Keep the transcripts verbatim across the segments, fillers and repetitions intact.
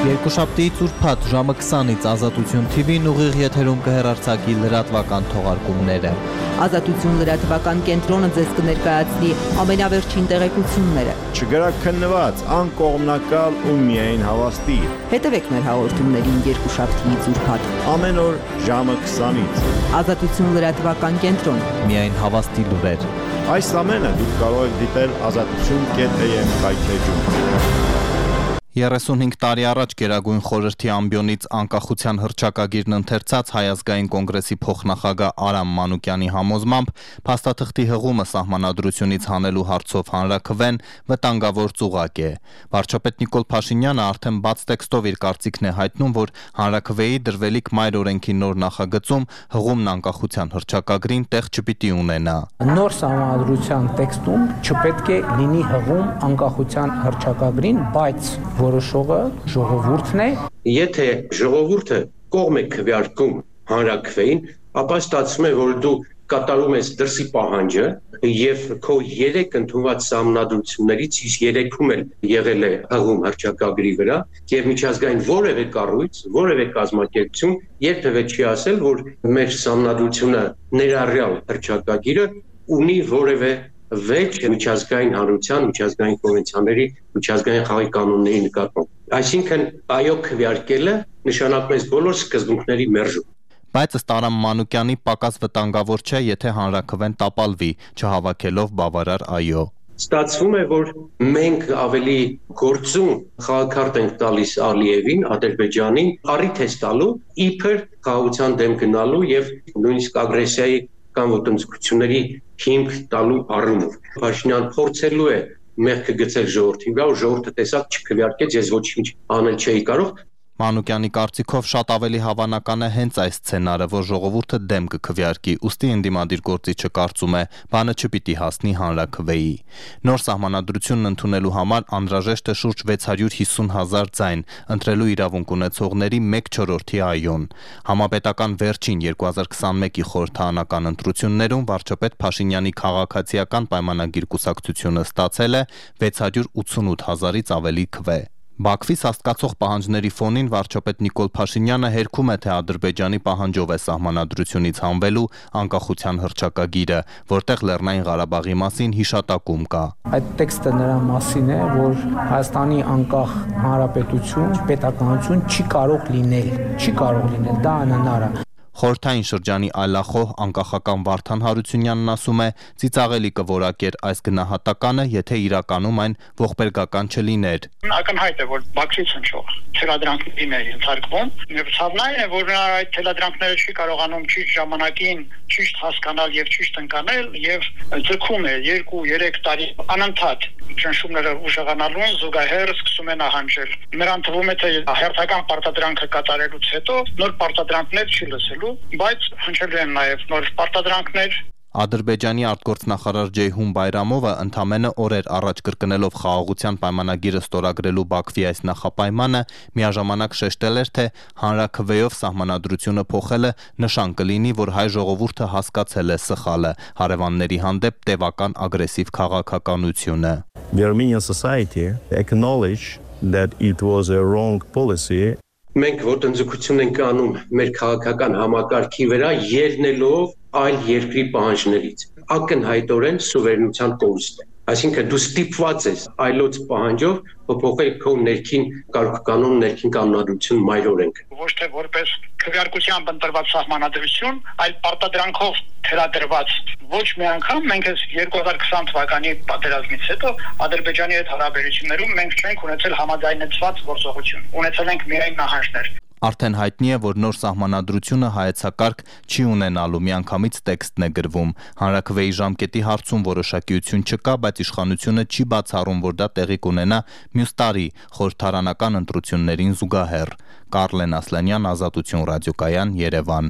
Երկուշաբթիից ուրբաթ ժամը քսանից Ազատություն Թի Վին ուղիղ եթերում կհեռարձակի լրատվական թողարկումները։ Ազատություն լրատվական կենտրոնը ձեզ կներկայացնի ամենավերջին տեղեկությունները։ Չգրաքննված, անկողմնակալ ու միայն հավաստի։ Հետևեք մեր հաղորդումներին երկուշաբթիից ուրբաթ։ Ամեն օր ժամը քսանից։ Ազատություն լրատվական կենտրոն։ Միայն հավաստի լուրեր։ Այս ամենը դուք կարող եք դիտել ազատություն կետ էյ էմ կայքէջում։ երեսունհինգ տարի առաջ Գերագույն խորհրդի ամբիոնից անկախության հռչակագիրն ընթերցած Հայ ազգային կոնգրեսի փոխնախագահ Արամ Մանուկյանի համոզմամբ փաստաթղթի հղումը սահմանադրությունից հանելու հարցով հանրաքվեն վտանգավոր ծուղակ է։ Վարչապետ Նիկոլ Փաշինյանը արդեն բաց տեքստով իր կարծիքն է հայտնում, որ հանրաքվեի դրվելիք մայր օրենքի նոր նախագծում հղումն անկախության հռչակագրին տեղ չպիտի ունենա։ Նոր սահմանադրության տեքստում չպետք է լինի հղում անկախության հռչակագրին, բայց որոշողը ժողովուրդն է։ Եթե ժողովուրդը կողմ է քվեարկում հանրաքվեին, ապա ստացվում է, որ դու կատարում ես դրսի պահանջը եւ քո երեք ընդունված սահմանադրություններից իսկ երեքում էլ եղել է հղում հռչակագրի վրա եւ միջազգային որևէ կառույց, որևէ կազմակերպություն երբևէ չի ասել, որ մեր սահմանադրությունը ներառյալ հռչակագիրը ունի որևէ վեճ միջազգային հանրության, միջազգային կոնվենցիաների, միջազգային խաղի կանոնների նկատմամբ։ Այսինքն այո քվեարկելը նշանակում է բոլոր սկզբունքների մերժում։ Բայց ըստ Արամ Մանուկյանի պակաս վտանգավոր չէ, եթե հանրաքվեն տապալվի, չհավաքելով բավարար այո։ Ստացվում է, որ մենք ավելի գործուն խաղաքարտ ենք տալիս Ալիևին, Ադրբեջանին, առիթ է տալու իբր խաղաղության դեմ գնալու եւ նույնիսկ ագրեսիայի կամ ոտնձգությունների հիմք տալու առումով։ Փաշինյան փորձելու է մեղքը գցել ժողովրդի վրա, ու ժողովուրդը տեսակ չքվեարկեց, ես ոչինչ անել չէի կարող։ Մանուկյանի կարծիքով շատ ավելի հավանական է հենց այս սցենարը, որ ժողովուրդը դեմ կքվեարկի, ուստի ընդդիմադիր գործիչը կարծում է, բանը չպիտի հասնի հանրաքվեի։ Նոր սահմանադրությունն ընդունելու համար անհրաժեշտ է շուրջ վեց հարյուր հիսուն հազար ձայն, ընտրելու իրավունք ունեցողների մեկ չորրորդի այոն։ Համապետական վերջին երկու հազար քսանմեկի խորհրդարանական ընտրություններում վարչապետ Փաշինյանի քաղաքացիական պայմանագիր կուսակցությունը ստացել է վեց հարյուր ութսունութ հազարից ավելի քվե։ Բաքվի սաստկացող պահանջների ֆոնին վարչապետ Նիկոլ Փաշինյանը հերքում է, թե Ադրբեջանի պահանջով է սահմանադրությունից հանվելու անկախության հռչակագիրը, որտեղ Լեռնային Ղարաբաղի մասին հիշատակում կա։ Այդ տեքստը նրա մասին է, որ Հայաստանի անկախ հանրապետություն, պետականություն չի կարող լինել, չի կարող լինել, դա անհնար է։ Խորհրդային շրջանի այլախոհ անկախական Վարդան Հարությունյանն ասում է, ծիծաղելի կորակեր այս գնահատականը, եթե իրականում այն ողբերգական չլիներ։ Ակնհայտ է, որ Բաքվից հնչող թելադրանքներին է ենթարկվում, եւ ցավն այն է, որ այդ թելադրանքները չի կարողանում ճիշտ ժամանակին ճիշտ հասկանալ եւ ճիշտ ընկանել եւ ձգում է երկու երեք տարի անընդհատ ճնշումները ուժեղանալուն զուգահեռ սկսում է նահանջել։ Նրան թվում է, թե հերթական պարտադրանքը կատարելուց հետո նոր պարտադրանքներ չի լսելու, բայց հնչելու են նաեւ նոր պարտադրանքներ։ Ադրբեջանի արտգործնախարար Ջեյհուն Բայրամովը ընդամենը օրեր առաջ կրկնելով խաղաղության պայմանագիրը ստորագրելու Բաքվի այս նախապայմանը միաժամանակ շեշտել էր, թե հանրաքվեով սահմանադրությունը փոխելը նշան կլինի, որ հայ ժողովուրդը հասկացել է սխալը, հարևանների հանդեպ տևական ագրեսիվ քաղաքականությունը։ The Armenian society acknowledged that it was a wrong policy. Մենք ոտնձգություն ենք անում մեր քաղաքական համակարգի վրա ելնելով այլ երկրի պահանջներից։ Ակնհայտորեն սուվերենության կորուստ է։ Այսինքն դու ստիպված ես այլոց պահանջով փոփոխել քո ներքին կարգուկանոն, ներքին կանոնադրություն, մայր օրենք։ Ոչ թե որպես քվեարկությամբ ընտրված սահմանադրություն, այլ պարտադրանքով թելադրված։ Ոչ մի անգամ մենք այս երկու հազար քսան թվականի պատերազմից հետո Ադրբեջանի հետ հարաբերություններում մենք չենք ունեցել համաձայնեցված գործողություն։ Ունեցել ենք միայն նահանջներ։ Արդեն հայտնի է, որ նոր սահմանադրությունը հայեցակարգ չի ունենալու, միանգամից տեքստն է գրվում։ Հանրաքվեի ժամկետի հարցում որոշակիություն չկա, բայց իշխանությունը չի բացառում, որ դա տեղի կունենա մյուս տարի խորհրդարանական ընտրություններին զուգահեռ։ Կարլեն Ասլանյան, Ազատություն ռադիոկայան, Երևան։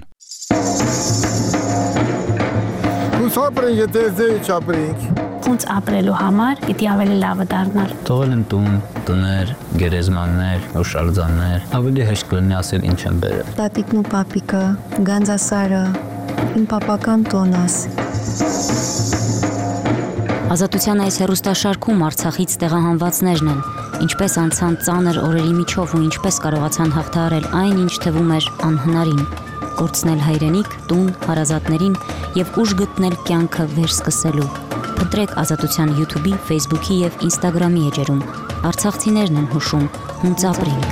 Ոնց ապրելու համար պիտի ավելի լավը դառնալ։ Թողել են տուն, տներ, գերեզմաններ, հուշարձաններ, ավելի հեշտ կլինի ասել ինչ են բերել։ Տատիկն ու պապիկը, Գանձասարը, իմ պապական տոնս։ Ազատության այս հեռուստաշարքում Արցախից տեղահանվածներն են։ ինչպես անցան ծանր օրերի միջով ու ինչպես կարողացան հաղթահարել այն, ինչ թվում էր անհնարին, կորցնել հայրենիք, տուն, հարազատներին եւ ուժ գտնել կյանքը վերսկսելու։ Փնտրեք Ազատության YouTube-ի, Facebook-ի եւ Instagram-ի էջերում։ Արցախցիներն են հուշում, հունց ապրենք։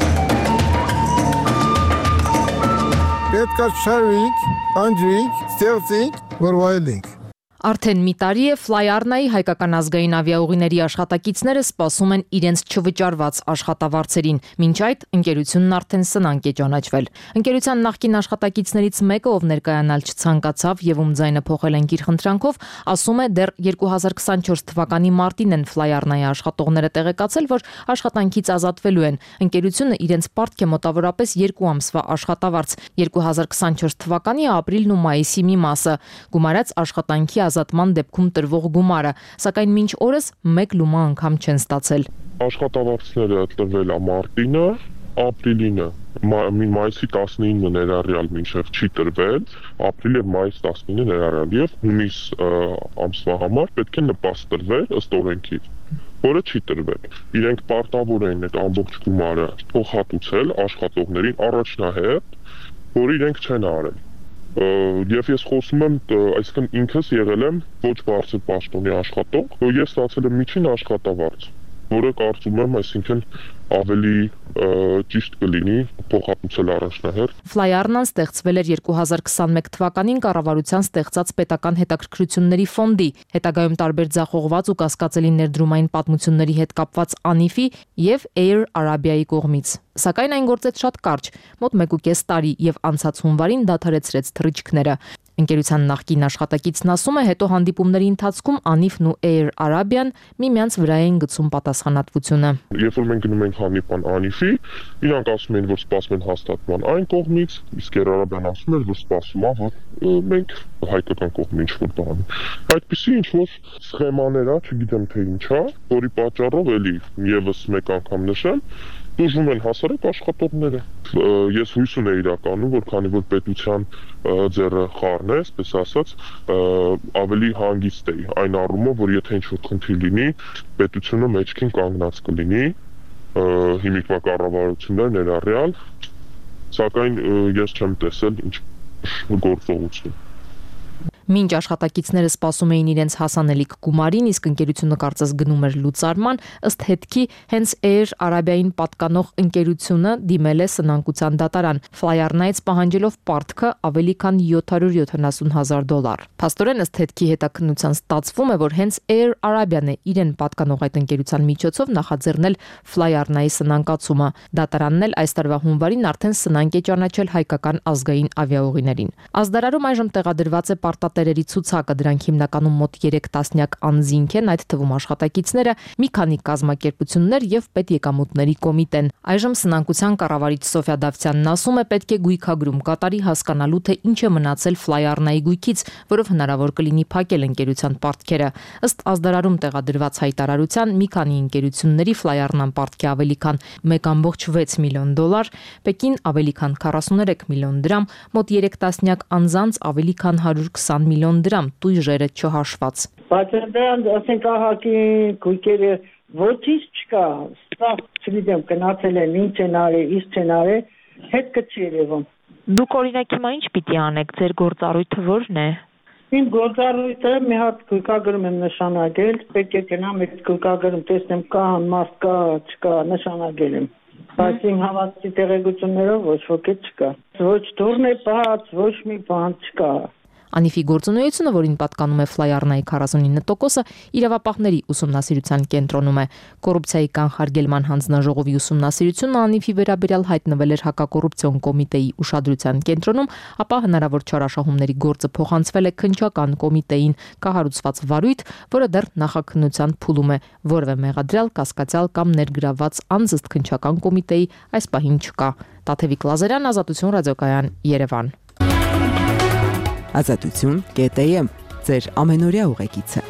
Պետք է շարվենք, անջրենք, ստեղծենք, որ վայելենք։ Արդեն մի տարի է Fly Arna-ի հայկական ազգային ավիաուղիների աշխատակիցները սպասում են իրենց չվճարված աշխատավարձերին։ Մինչ այդ ընկերությունն արդեն սնանկ է ճանաչվել։ Ընկերության նախկին աշխատակիցներից մեկը, ով ներկայանալ չցանկացավ եւ ում ձայնը փոխել են իր խնդրանքով, ասում է, դեռ երկու հազար քսանչորս թվականի մարտին են Fly Arna-ի աշխատողները տեղեկացել, որ աշխատանքից ազատվելու են։ Ընկերությունը իրենց պարտք է մոտավորապես երկու ամսվա աշխատավարձ։ երկու հազար քսանչորս թվականի ապրիլն ու մայիսի մի մասը գումարած աշխատանքի ազատման դեպքում տրվող գումարը, սակայն մինչ օրս մեկ լումա անգամ չեն ստացել։ Աշխատավարձները տրվել է մարտինը, ապրիլինը, մայիսի տասնինը ներառյալ մինչև չի տրվել, ապրիլ եւ մայիս տասնինը ներառյալ եւ հունիս ամսվա համար պետք է նպաստ տրվել ըստ օրենքի, որը չի տրվել։ Իրենք պարտավոր են այդ ամբողջ գումարը փոխհատուցել աշխատողներին առաջնահերթ, որ իրենք չեն արել։ Եվ ես խոսում եմ, այսինքն ինքս եղել եմ ոչ բարձր պաշտոնի աշխատող, ես ստացել եմ միջին աշխատավարձ, որը կարծում եմ, այսինքն ավելի ճիշտ կլինի փոխհատուցել առաջնահերթ։ Fly Arna-ն ստեղծվել էր երկու հազար քսանմեկ թվականին կառավարության ստեղծած պետական հետաքրքրությունների ֆոնդի, հետագայում տարբեր ձախողված ու կասկածելի ներդրումային պատմությունների հետ կապված անիֆի եւ Air Arabia-ի կողմից։ Սակայն այն գործեց շատ կարճ, մոտ մեկ ու կես տարի եւ անցած հունվարին դադարեցրեց թռիչքները։ Ընկերության նախկին աշխատակիցն ասում է, հետո հանդիպումների ընթացքում Անիֆն ու Air Arabia-ն միմյանց վրա են գցում պատասխանատվությունը։ Երբ որ մենք գնում ենք հանդիպան Անիֆի, իրանք ասում են, որ սպասում են հաստատման այն կողմից, իսկ Air Arabia-ն ասում է, որ սպասում է, որ մենք հայկական կողմը ինչ-որ բան։ Այդպիսի ինչ-որ սխեմաներ է, չգիտեմ թե ինչ է, որի պատճառով էլի եւս մեկ անգամ նշեմ, դժում են հասարակ աշխատողները։ Ես հույս ունեի իրականում, որ քանի որ պետության ձեռը խառն է, այսպես ասած, ավելի հանգիստ էի այն առումով, որ եթե ինչ-որ խնդիր լինի, պետությունը մեջքին կանգնած կլինի, հիմիկվա կառավարություններ ներառյալ, սակայն ես չեմ տեսել ինչ գործողություն։ Մինչ աշխատակիցները սպասում էին իրենց հասանելիք գումարին, իսկ ընկերությունը կարծես գնում էր լուծարման, ըստ հետքի հենց Air Arabia-ին պատկանող ընկերությունը դիմել է սնանկության դատարան, Fly Arna-ից պահանջելով պարտքը ավելի քան յոթ հարյուր յոթանասուն հազար դոլար։ Փաստորեն ըստ հետքի հետաքննության ստացվում է, որ հենց Air Arabia-ն է իրեն պատկանող այդ ընկերության միջոցով նախաձեռնել Fly Arna-ի սնանկացումը։ Դատարանն էլ այս տարվա հունվարին արդեն սնանկ է ճանաչել հայկական ազգային ավիաուղիներին։ Ազդարարում այժմ տեղադրված է պարտատերերի ցուցակը, դրանք հիմնականում մոտ երեք տասնյակ անձինք են, այդ թվում աշխատակիցները, մի քանի կազմակերպություններ եւ պետեկամուտների կոմիտեն։ Այժմ սնանկության կառավարիչ Սոֆիա Դավթյանն ասում է, պետք է գույքագրում կատարի հասկանալու, թե ինչ է մնացել Fly Arna-ի գույքից, որով հնարավոր կլինի փակել ընկերության պարտքերը։ Ըստ ազդարարում տեղադրված հայտարարության, մի քանի ընկերությունների Fly Arna-ն պարտքի ավելի քան մեկ կόμma վեց միլիոն դոլար, Պեկին ավելի քան քառասուներեք միլիոն դրամ, մոտ երեք տասնյակ անձանց ավելի քան հարյուր քսան միլիոն դրամ, տույժերը չհաշված։ Բայց դրան ասենք ահագի գույքերը ոչինչ չկա, սա չգիտեմ գնացել են, ինչ են արել, ինչ են արել, հետ չի երևում։ Դուք օրինակ հիմա ինչ պիտի անեք, ձեր գործառույթը ո՞րն է։ Իմ գործառույթը մի հատ գույքագրում եմ նշանակել, պետք է գնամ այդ գույքագրում տեսնեմ կա մարդ կա, չկա, նշանակել եմ։ Բայց իմ հավաստի տեղեկություններով ոչ ոքի չկա։ Ոչ դուրն է բաց, ոչ մի բան չկա։ Անիֆի գործունեությունը, որին պատկանում է Fly Arna-ի քառասունինը տոկոսը, իրավապահների ուսումնասիրության կենտրոնում է։ Կոռուպցիայի կանխարգելման հանձնաժողովի ուսումնասիրությունը Անիֆի վերաբերյալ հայտնվել էր հակակոռուպցիոն կոմիտեի ուշադրության կենտրոնում, ապա հնարավոր չարաշահումների գործը փոխանցվել է քննչական կոմիտեին, կահարուցված վարույթ, որը դեռ նախաքննության փուլում է, որևէ մեղադրյալ, կասկածյալ կամ ներգրավված անձ ըստ քննչական կոմիտեի այս պահին չկա։ Տաթևիկ Լազարյան, Ազատություն ռադիոկայան, Երևան։ Ազատություն կետ եմ, ձեր ամենօրյա ուղեկիցը։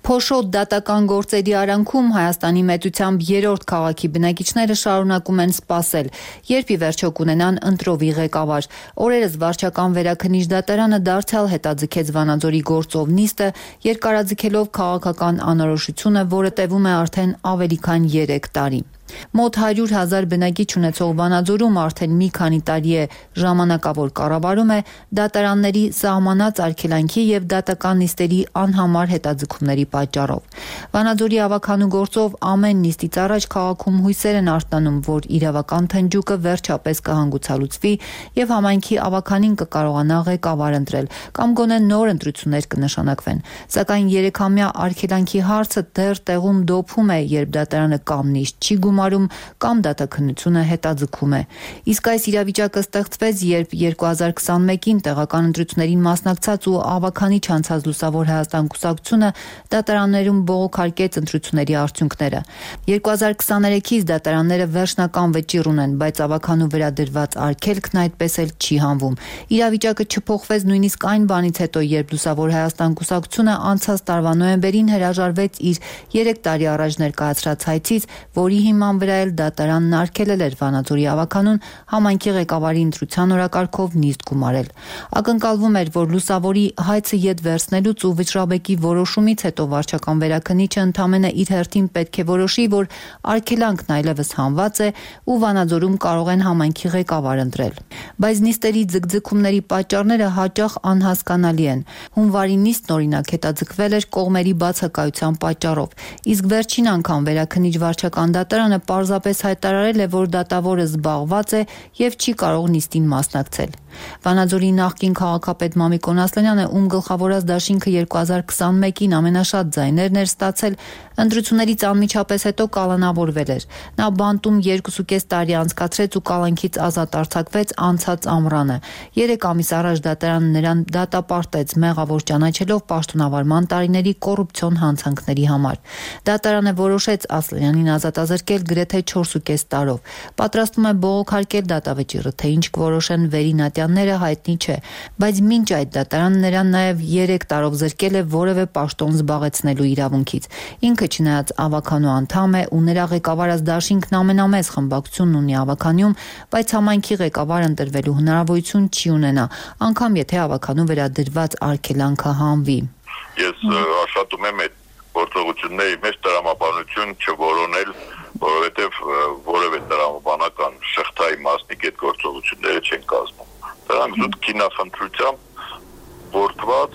Փոշոտ դատական գործերի արանքում Հայաստանի մեծությամբ երրորդ քաղաքի բնակիչները շարունակում են սպասել, երբ ի վերջո կունենան ընտրովի ղեկավար։ Օրերս վարչական վերաքննիչ դատարանը դարձյալ հետաձգեց Վանաձորի գործով նիստը, երկարաձգելով քաղաքական անորոշությունը, որը տևում է արդեն ավելի քան երեք տարի։ Մոտ հարյուր հազար բնակիչ ունեցող Վանաձորում արդեն մի քանի տարի է ժամանակավոր կառավարում է դատարանների սահմանած արգելանքի եւ դատական նիստերի անհամար հետաձգումների պատճառով։ Վանաձորի ավականու գործով ամեն նիստից առաջ քաղաքում հույսեր են արտանում, որ իրավական թնջուկը վերջապես կհանգուցալուծվի եւ համայնքի ավականին կկարողանա ղեկավար ընտրել կամ գոնե նոր ընտրություններ կնշանակվեն։ Սակայն երեքամյա արգելանքի հարցը դեռ տեղում դոփում է, երբ դատարանը կամ նիստ չի գումարում կամ դատաքննությունը հետաձգում է։ Իսկ այս իրավիճակը ստեղծվեց, երբ երկու հազար քսանմեկին տեղական ընտրություններին մասնակցած ու ավականի չանցած Լուսավոր Հայաստան կուսակցությունը դատարաններում բողոքարկեց ընտրությունների արդյունքները։ երկու հազար քսաներեքից դատարանները վերջնական վճիռ ունեն, բայց ավականու վրա դրված արգելքն այդպես էլ չի հանվում։ Իրավիճակը չփոխվեց նույնիսկ այն բանից հետո, երբ Լուսավոր Հայաստան կուսակցությունը անցած տարվա նոյեմբերին հրաժարվեց իր երեք տարի առաջ ներկայացրած հայցից, որի հիման վրա էլ դատարանն արգելել էր Վանաձորի ավականուն համայնքի ղեկավարի ընտրության օրակարգով նիստ գումարել։ Ակնկալվում էր, որ Լուսավորի հայցը ետ վերցնելուց ու վճռաբեկի որոշումից հետո վարչական վերաքննիչը ընդամենը իր հերթին պետք է որոշի, որ արգելանքն այլևս հանված է ու Վանաձորում կարող են համայնքի ղեկավար ընտրել։ Բայց նիստերի ձգձգումների պատճառները հաճախ անհասկանալի են։ Հունվարի նիստն օրինակ հետաձգվել էր կողմերի բացակայության պատճառով, իսկ վերջին անգամ վերաքննիչ վարչական դատարանը պարզապես հայտարարել է, որ դատավորը զբաղված է եւ չի կարող նիստին մասնակցել։ Վանաձորի նախկին քաղաքապետ Մամիկոն Ասլանյանը, ում գլխավորած դաշինքը երկու հազար քսանմեկին ամենաշատ ձայներն էր ստացել, ընտրություններից անմիջապես հետո կալանավորվել էր։ Նա բանտում երկուսուկես տարի անցկացրեց ու կալանքից ազատ արձակվեց անցած ամռանը։ Երեք ամիս առաջ դատարանը նրան դատապարտեց, մեղավոր ճանաչելով պաշտոնավարման տարիների կոռուպցիոն հանցանքների համար։ Դատարանը որոշեց Ասլանյանին ազատազրկել գրեթե չորսուկես տարով։ Պատրաստվում է բողոքարկել դատավճիռը, թե ինչ կորոշեն վերինատյանները հայտնի չէ, բայց մինչ այդ դատարանը նրան նաև երեք տարով զրկել է որևէ պաշտոն զբաղեցնելու իրավունքից։ Ինքը չնայած ավականու անդամ է ու նրա ղեկավարած դաշինքն ամենամեծ խմբակցությունն ունի ավականյում, բայց համայնքի ղեկավար ընտրվելու հնարավորություն չի ունենա, անգամ եթե ավականու վրա դրված արգելանքը հանվի։ Ես աշխատում եմ այդ գործողությունների մեջ տրամաբանություն չորոնել, որովհետև որևէ տրամաբանական շղթայի մասնիկ այդ գործողությունները չեն կազմում։ Դրանք զուտ քինախնդրությամբ գործված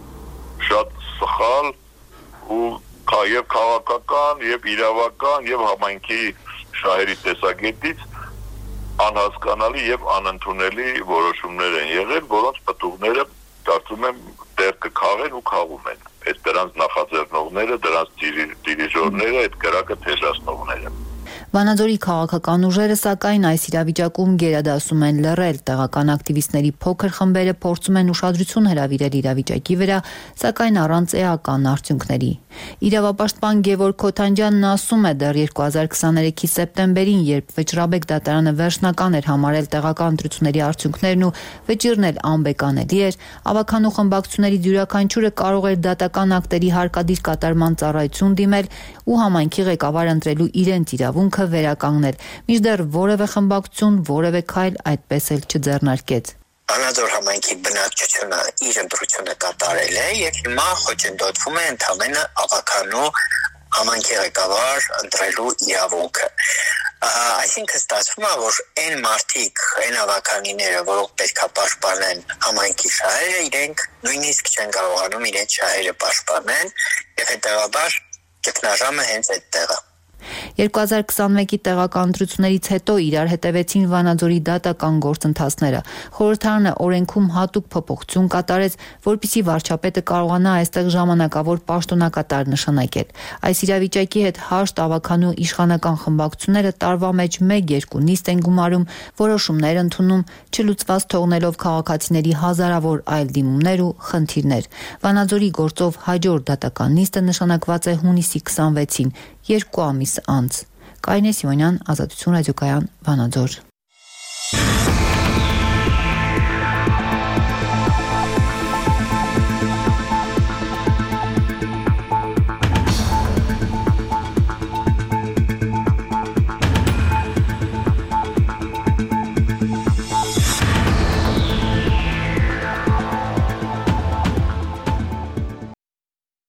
շատ սխալ ու եւ քաղաքական, եւ իրավական, եւ համայնքի շահերի տեսակետից անհասկանալի եւ անընդունելի որոշումներ են եղել, որոնց պտուղները կարծում եմ դեռ կքաղեն ու քաղում են։ Այդ դրանց նախաձեռնողները, դրանց դիրիժորները, այդ կրակը թեժացնողները։ Վանաձորի քաղաքական ուժերը սակայն այս իրավիճակում գերադասում են լռել, տեղական ակտիվիստների փոքր խմբերը փորձում են ուշադրություն հրավիրել իրավիճակի վրա, սակայն առանց էական արդյունքների։ Իրավապաշտպան Գևորգ Քոթանջյանն ասում է, դեռ երկու հազար քսաներեքի սեպտեմբերին, երբ Վճռաբեկ դատարանը վերջնական էր համարել տեղական ընտրությունների արդյունքներն ու վճիռն էլ անբեկանելի էր, ավականու խմբակցությունների յուրաքանչյուրը կարող էր դատական ակտերի հարկադիր կատարման ծառայություն դիմել ու համայնքի ղեկավար ընտրելու իրենց իրավունքը վերականգնել, մինչդեռ որևէ խմբակցություն որևէ քայլ այդպես էլ չձեռնարկեց։ Վանաձոր համայնքի բնակչությունը իր ընտրությունը կատարել է եւ հիմա խոչընդոտվում է ընդամենը ավականու համայնքի ղեկավար ընտրելու իրավունքը։ Այսինքն ստացվում է, որ այն մարդիկ, այն ավականիները, որոնք պետք է պաշտպանեն համայնքի շահերը, իրենք նույնիսկ չեն կարողանում իրենց շահերը պաշտպանել եւ հետեւաբար ճգնաժամը հենց այդտեղ է։ երկու հազար քսանմեկի տեղական ընտրություններից հետո իրար հետևեցին Վանաձորի դատական գործընթացները։ Խորհրդարանը օրենքում հատուկ փոփոխություն կատարեց, որպեսզի վարչապետը կարողանա այստեղ ժամանակավոր պաշտոնակատար նշանակել։ Այս իրավիճակի հետ հաշտ ավականու իշխանական խմբակցությունները տարվա մեջ մեկ-երկու նիստ են գումարում, որոշումներ ընդունում, չլուծված թողնելով քաղաքացիների հազարավոր այլ դիմումներ ու խնդիրներ։ Վանաձորի գործով հաջորդ դատական նիստը նշանակված է հունիսի քսանվեցին, երկու ամիս անց։ Կարինե Սիմոնյան, Ազատություն ռադիոկայան, Վանաձոր։